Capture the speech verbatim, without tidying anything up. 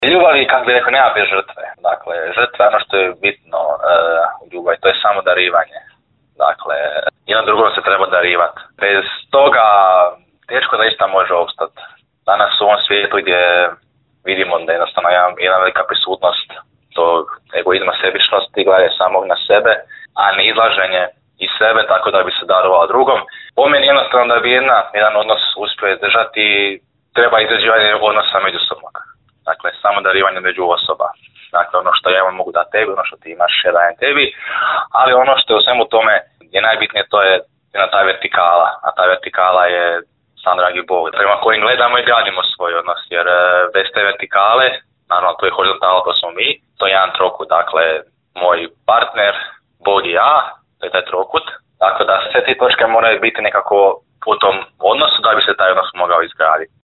Ljubavi, kako bi rekao, nema bez žrtve. Dakle, žrtva je ono što je bitno e, u ljubavi, to je samo darivanje. Dakle, jedno drugom se treba darivati. Bez toga teško da ista može opstati. Danas u ovom svijetu gdje vidimo da je jednostavno jedna velika prisutnost tog egoizma, sebičnosti, gledanje samog na sebe, a ne izlaženje iz sebe tako da bi se darovao drugom. Po meni jednostavno da bi jedna, jedan odnos uspio izdržati, treba izrađivanje odnosa međusobnog. Dakle, samo darivanje među osoba. Dakle, ono što ja mogu da tebi, ono što ti imaš, ja dajem tebi, ali ono što je u svemu tome je najbitnije, to je jedna ta vertikala, a ta vertikala je sam dragi Bog, prema kojim gledamo i gradimo svoj odnos, jer bez te vertikale, naravno to je horizontala, to smo mi, to je jedan trokut, dakle, moj partner, Bog i ja, to je taj trokut, tako da sve te točke moraju biti nekako u tom odnosu da bi se taj odnos mogao izgraditi.